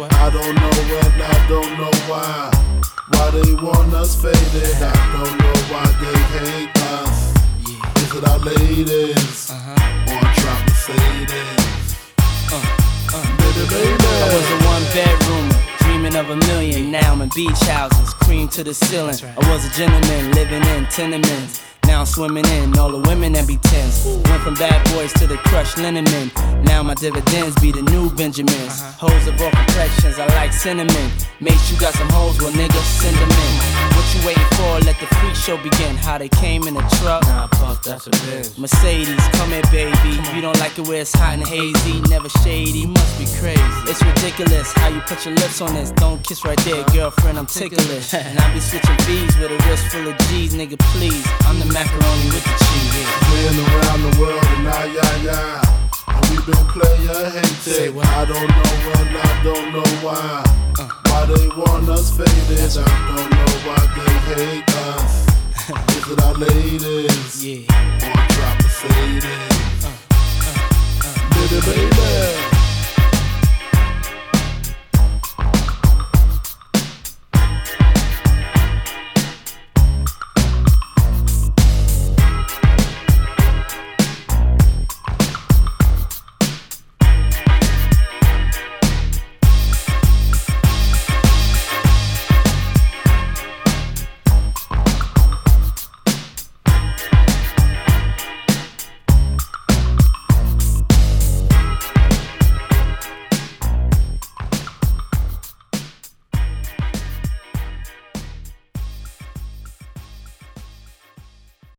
what? I don't know when, I don't know why. Why they want us faded, I don't know why they hate us. Yeah. Is it our ladies? Or trying to say this? I was a one-bedroomer, dreaming of a million. Now I'm in beach houses, cream to the ceiling. I was a gentleman, living in tenements. Now I'm swimming in all the women that be tens. Went from bad boys to the crushed linen men. Now my dividends be the new Benjamins. Hoes of all complexions, I like cinnamon. Mate, you got some hoes, well nigga, send them in. What you waiting for? Let the freak show begin. How they came in a truck? Nah, puff, that's a bitch. Mercedes, come here baby. You don't like it where it's hot and hazy, never shady. You must be crazy. It's ridiculous how you put your lips on this. Don't kiss right there, girlfriend, I'm ticklish. And I be switching V's with a wrist full of G's, nigga please. I'm the macaroni with the cheese. Been around the world and and we been player hated. I don't know when, I don't know why. Why they want us faded, I don't know why they hate us. Is it our ladies? Yeah. Or drop a faded? Baby, baby.